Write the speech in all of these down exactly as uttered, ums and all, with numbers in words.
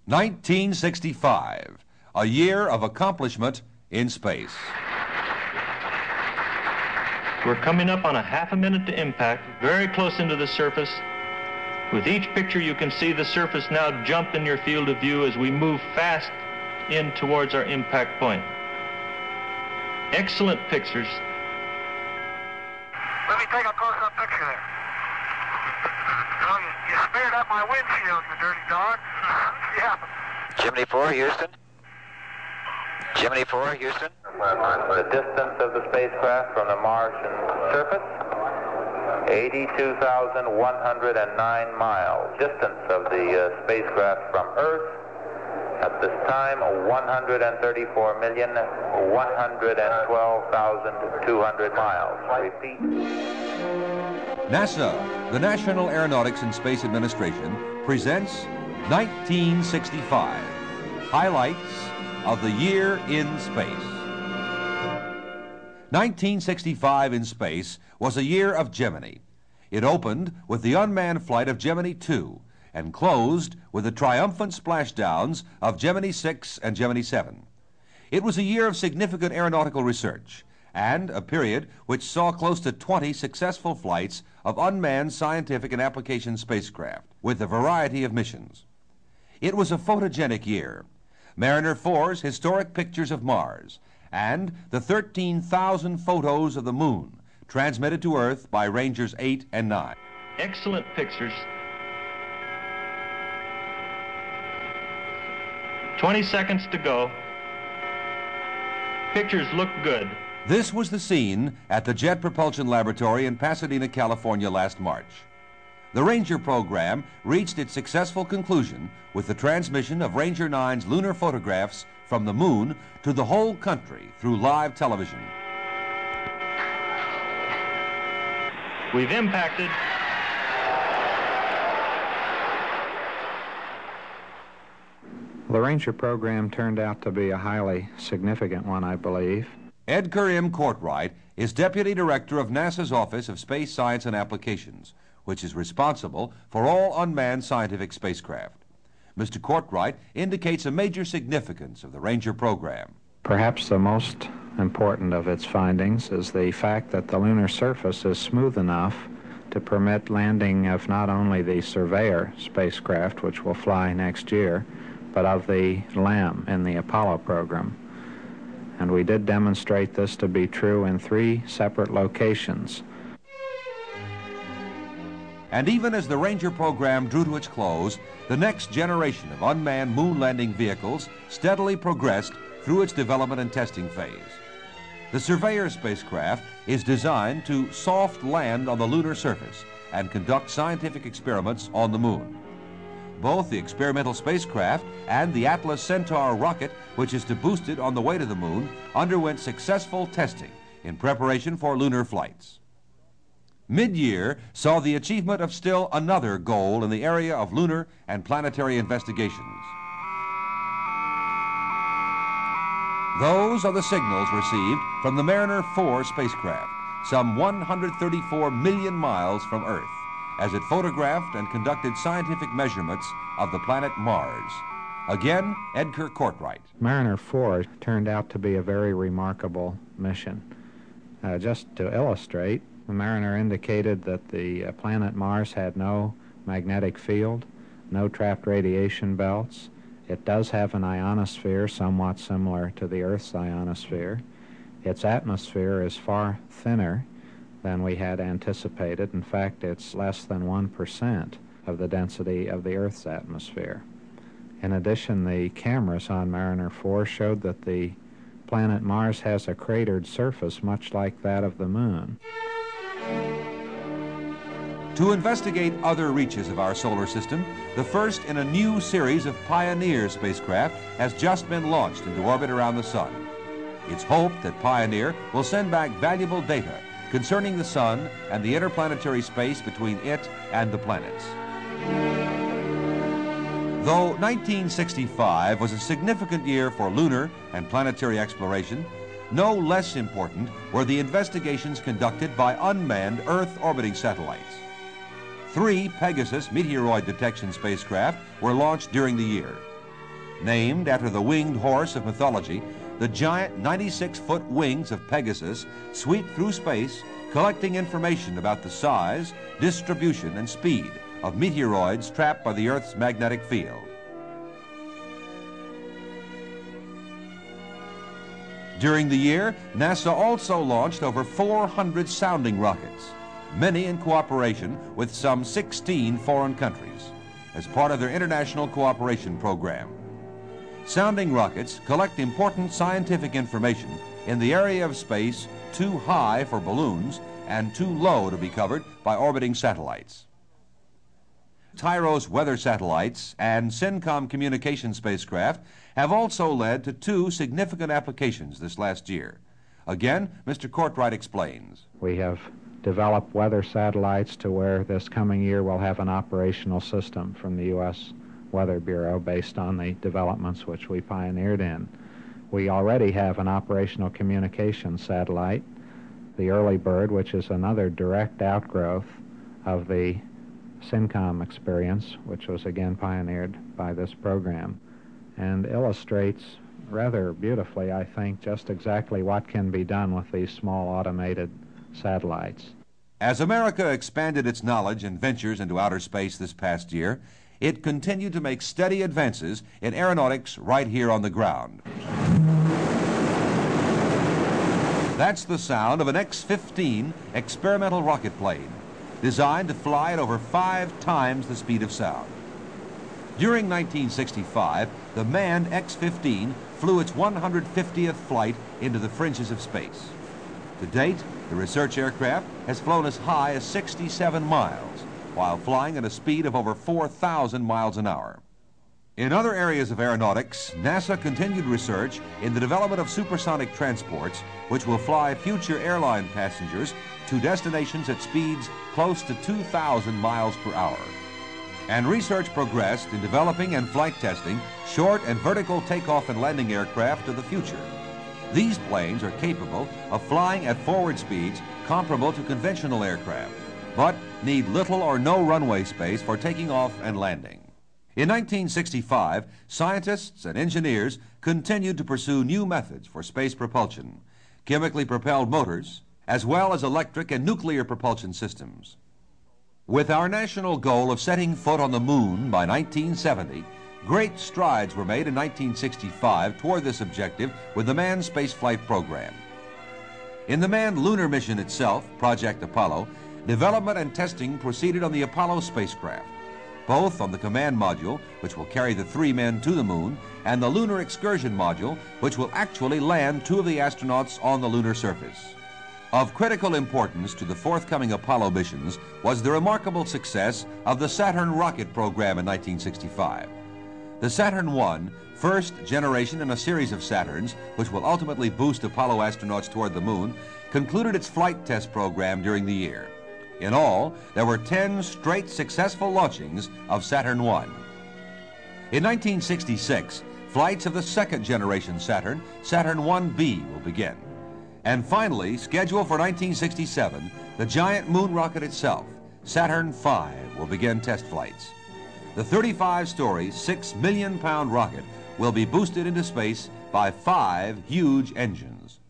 nineteen sixty-five, a year of accomplishment in space. We're coming up on a half a minute to impact, very close into the surface. With each picture, you can see the surface now jump in your field of view as we move fast in towards our impact point. Excellent pictures. Let me take a close-up picture there. Oh, you, you smeared up my windshield, you dirty dog. Yeah. Gemini four, Houston. Gemini four, Houston. The distance of the spacecraft from the Martian surface, eighty-two thousand one hundred nine miles. Distance of the uh, spacecraft from Earth, at this time, one hundred thirty-four million one hundred twelve thousand two hundred miles. Repeat. NASA, the National Aeronautics and Space Administration, presents nineteen sixty-five, highlights of the year in space. nineteen sixty-five in space was a year of Gemini. It opened with the unmanned flight of Gemini two and closed with the triumphant splashdowns of Gemini six and Gemini seven. It was a year of significant aeronautical research and a period which saw close to twenty successful flights of unmanned scientific and application spacecraft with a variety of missions. It was a photogenic year. Mariner four's historic pictures of Mars and the thirteen thousand photos of the Moon transmitted to Earth by Rangers eight and nine. Excellent pictures. twenty seconds to go. Pictures look good. This was the scene at the Jet Propulsion Laboratory in Pasadena, California last March. The Ranger program reached its successful conclusion with the transmission of Ranger nine's lunar photographs from the Moon to the whole country through live television. We've impacted. The Ranger program turned out to be a highly significant one, I believe. Edgar M. Courtright is Deputy Director of NASA's Office of Space Science and Applications, which is responsible for all unmanned scientific spacecraft. Mister Courtright indicates a major significance of the Ranger program. Perhaps the most important of its findings is the fact that the lunar surface is smooth enough to permit landing of not only the Surveyor spacecraft, which will fly next year, but of the LEM in the Apollo program. And we did demonstrate this to be true in three separate locations. And even as the Ranger program drew to its close, the next generation of unmanned moon landing vehicles steadily progressed through its development and testing phase. The Surveyor spacecraft is designed to soft land on the lunar surface and conduct scientific experiments on the Moon. Both the experimental spacecraft and the Atlas Centaur rocket, which is to boost it on the way to the Moon, underwent successful testing in preparation for lunar flights. Mid-year saw the achievement of still another goal in the area of lunar and planetary investigations. Those are the signals received from the Mariner four spacecraft, some one hundred thirty-four million miles from Earth, as it photographed and conducted scientific measurements of the planet Mars. Again, Edgar Courtright. Mariner four turned out to be a very remarkable mission. Uh, just to illustrate, the Mariner indicated that the uh, planet Mars had no magnetic field, no trapped radiation belts. It does have an ionosphere somewhat similar to the Earth's ionosphere. Its atmosphere is far thinner than we had anticipated. In fact, it's less than one percent of the density of the Earth's atmosphere. In addition, the cameras on Mariner four showed that the planet Mars has a cratered surface much like that of the Moon. To investigate other reaches of our solar system, the first in a new series of Pioneer spacecraft has just been launched into orbit around the Sun. It's hoped that Pioneer will send back valuable data concerning the Sun and the interplanetary space between it and the planets. Though nineteen sixty-five was a significant year for lunar and planetary exploration, no less important were the investigations conducted by unmanned Earth-orbiting satellites. Three Pegasus meteoroid detection spacecraft were launched during the year. Named after the winged horse of mythology, the giant ninety-six foot wings of Pegasus sweep through space, collecting information about the size, distribution, and speed of meteoroids trapped by the Earth's magnetic field. During the year, NASA also launched over four hundred sounding rockets, many in cooperation with some sixteen foreign countries, as part of their international cooperation program. Sounding rockets collect important scientific information in the area of space too high for balloons and too low to be covered by orbiting satellites. Tyros weather satellites and CENTCOM communication spacecraft have also led to two significant applications this last year. Again, Mister Courtright explains. We have developed weather satellites to where this coming year we'll have an operational system from the U S Weather Bureau based on the developments which we pioneered in. We already have an operational communication satellite, the Early Bird, which is another direct outgrowth of the CENTCOM experience, which was again pioneered by this program, and illustrates rather beautifully, I think, just exactly what can be done with these small automated satellites. As America expanded its knowledge and ventures into outer space this past year, it continued to make steady advances in aeronautics right here on the ground. That's the sound of an X fifteen experimental rocket plane, designed to fly at over five times the speed of sound. During nineteen sixty-five, the manned X fifteen flew its one hundred fiftieth flight into the fringes of space. To date, the research aircraft has flown as high as sixty-seven miles, while flying at a speed of over four thousand miles an hour. In other areas of aeronautics, NASA continued research in the development of supersonic transports, which will fly future airline passengers to destinations at speeds close to two thousand miles per hour. And research progressed in developing and flight testing short and vertical takeoff and landing aircraft of the future. These planes are capable of flying at forward speeds comparable to conventional aircraft, but need little or no runway space for taking off and landing. In nineteen sixty-five, scientists and engineers continued to pursue new methods for space propulsion, chemically propelled motors, as well as electric and nuclear propulsion systems. With our national goal of setting foot on the moon by nineteen seventy, great strides were made in nineteen sixty-five toward this objective with the manned spaceflight program. In the manned lunar mission itself, Project Apollo, development and testing proceeded on the Apollo spacecraft, both on the command module, which will carry the three men to the moon, and the lunar excursion module, which will actually land two of the astronauts on the lunar surface. Of critical importance to the forthcoming Apollo missions was the remarkable success of the Saturn rocket program in nineteen sixty-five. The Saturn one, first generation in a series of Saturns, which will ultimately boost Apollo astronauts toward the moon, concluded its flight test program during the year. In all, there were ten straight successful launchings of Saturn one. In nineteen sixty-six, flights of the second generation Saturn, Saturn one B, will begin. And finally, scheduled for nineteen sixty-seven, the giant moon rocket itself, Saturn five, will begin test flights. The thirty-five story, six million pound rocket will be boosted into space by five huge engines.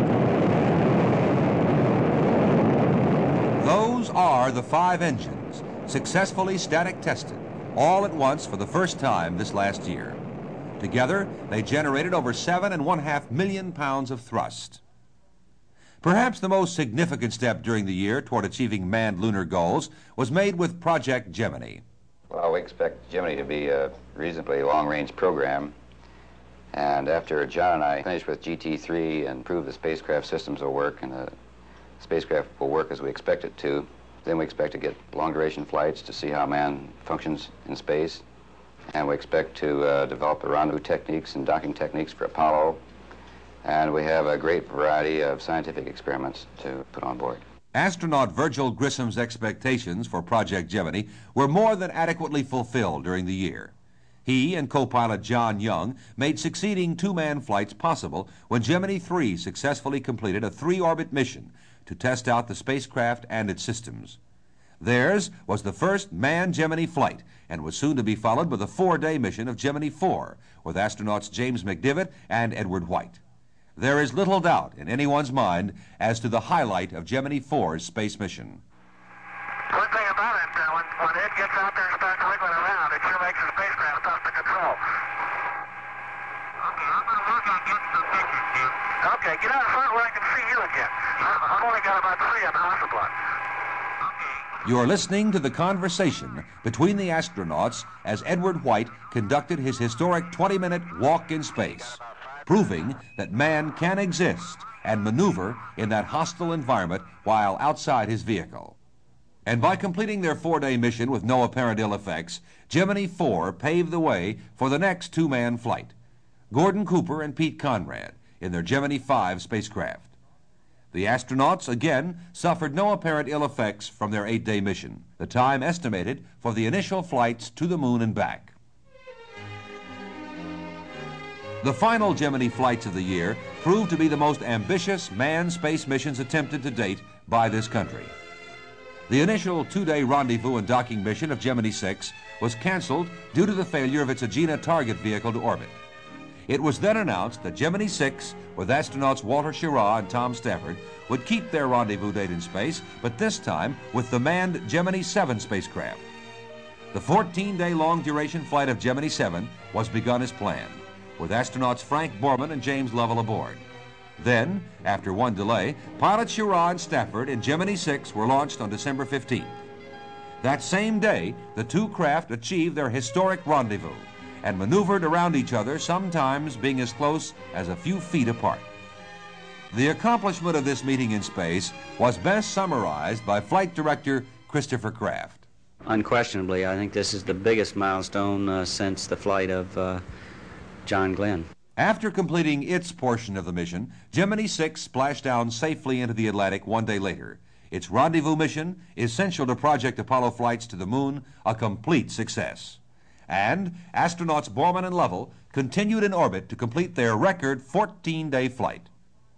Those are the five engines, successfully static tested, all at once for the first time this last year. Together, they generated over seven and one half million pounds of thrust. Perhaps the most significant step during the year toward achieving manned lunar goals was made with Project Gemini. Well, we expect Gemini to be a reasonably long-range program. And after John and I finish with G T three and prove the spacecraft systems will work and the spacecraft will work as we expect it to, then we expect to get long-duration flights to see how man functions in space. And we expect to uh, develop the rendezvous techniques and docking techniques for Apollo. And we have a great variety of scientific experiments to put on board. Astronaut Virgil Grissom's expectations for Project Gemini were more than adequately fulfilled during the year. He and co-pilot John Young made succeeding two-man flights possible when Gemini three successfully completed a three-orbit mission to test out the spacecraft and its systems. Theirs was the first manned Gemini flight and was soon to be followed by the four-day mission of Gemini four with astronauts James McDivitt and Edward White. There is little doubt in anyone's mind as to the highlight of Gemini four's space mission. One thing about it, uh, when, when Ed gets out there and starts wiggling around, it sure makes the spacecraft tough to control. Okay, I'm going to work on getting some pictures, Jim. Okay, get out front where I can see you again. I've only got about three on the Hasselblad. You're listening to the conversation between the astronauts as Edward White conducted his historic twenty-minute walk in space, proving that man can exist and maneuver in that hostile environment while outside his vehicle. And by completing their four-day mission with no apparent ill effects, Gemini four paved the way for the next two-man flight, Gordon Cooper and Pete Conrad in their Gemini five spacecraft. The astronauts, again, suffered no apparent ill effects from their eight-day mission, the time estimated for the initial flights to the moon and back. The final Gemini flights of the year proved to be the most ambitious manned space missions attempted to date by this country. The initial two-day rendezvous and docking mission of Gemini six was canceled due to the failure of its Agena target vehicle to orbit. It was then announced that Gemini six, with astronauts Walter Schirra and Tom Stafford, would keep their rendezvous date in space, but this time with the manned Gemini seven spacecraft. The fourteen-day long duration flight of Gemini seven was begun as planned, with astronauts Frank Borman and James Lovell aboard. Then, after one delay, pilots Schirra and Stafford in Gemini six were launched on December fifteenth. That same day, the two craft achieved their historic rendezvous and maneuvered around each other, sometimes being as close as a few feet apart. The accomplishment of this meeting in space was best summarized by Flight Director Christopher Kraft. Unquestionably, I think this is the biggest milestone uh, since the flight of uh, John Glenn. After completing its portion of the mission, Gemini six splashed down safely into the Atlantic one day later. Its rendezvous mission, essential to Project Apollo flights to the moon, a complete success. And astronauts Borman and Lovell continued in orbit to complete their record fourteen-day flight.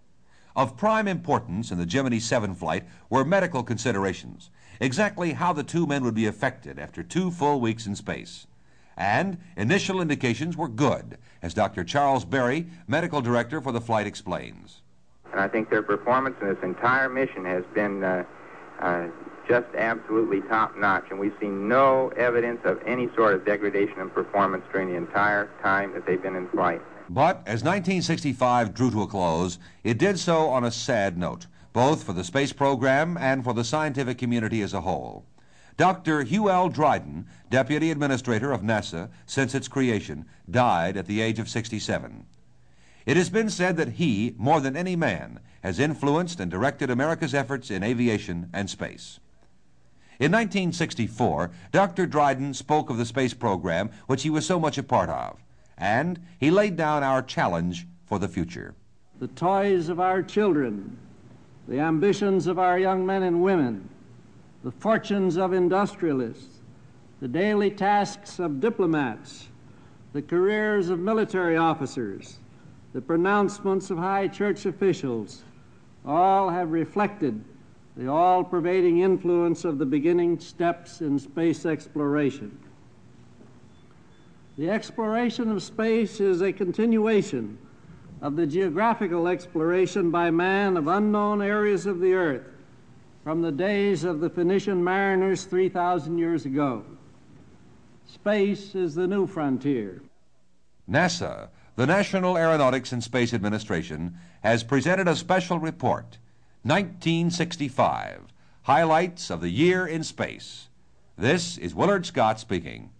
Of prime importance in the Gemini seven flight were medical considerations, exactly how the two men would be affected after two full weeks in space. And initial indications were good, as Doctor Charles Berry, medical director for the flight, explains. And I think their performance in this entire mission has been uh, uh, just absolutely top-notch, and we've seen no evidence of any sort of degradation in performance during the entire time that they've been in flight. But as nineteen sixty-five drew to a close, it did so on a sad note, both for the space program and for the scientific community as a whole. Doctor Hugh L. Dryden, Deputy Administrator of NASA since its creation, died at the age of sixty-seven. It has been said that he, more than any man, has influenced and directed America's efforts in aviation and space. In nineteen sixty-four, Doctor Dryden spoke of the space program which he was so much a part of, and he laid down our challenge for the future. The toys of our children, the ambitions of our young men and women, the fortunes of industrialists, the daily tasks of diplomats, the careers of military officers, the pronouncements of high church officials, all have reflected the all-pervading influence of the beginning steps in space exploration. The exploration of space is a continuation of the geographical exploration by man of unknown areas of the earth from the days of the Phoenician mariners three thousand years ago. Space is the new frontier. NASA, the National Aeronautics and Space Administration, has presented a special report, nineteen sixty-five, Highlights of the Year in Space. This is Willard Scott speaking.